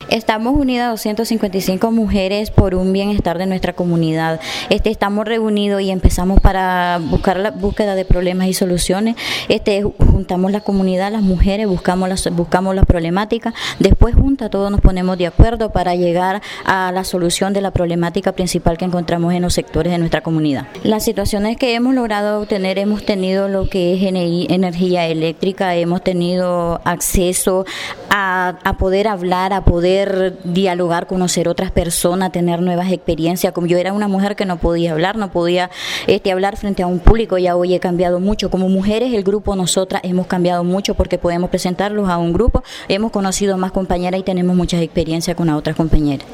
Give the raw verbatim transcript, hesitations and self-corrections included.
Estamos unidas doscientas cincuenta y cinco mujeres por un bienestar de nuestra comunidad. Este, estamos reunidos y empezamos para buscar la búsqueda de problemas y soluciones. Este, juntamos la comunidad, las mujeres, buscamos las, buscamos las problemáticas. Después juntas todos nos ponemos de acuerdo para llegar a la solución de la problemática principal que encontramos en los sectores de nuestra comunidad. Las situaciones que hemos logrado obtener, hemos tenido lo que es energía eléctrica, hemos tenido acceso a, a poder hablar, a poder dialogar, conocer otras personas, tener nuevas experiencias. Como yo era una mujer que no podía hablar, no podía este, hablar frente a un público, ya hoy he cambiado mucho. Como mujeres, el grupo, nosotras hemos cambiado mucho porque podemos presentarlos a un grupo, hemos conocido más compañeras y tenemos muchas experiencias con las otras compañeras.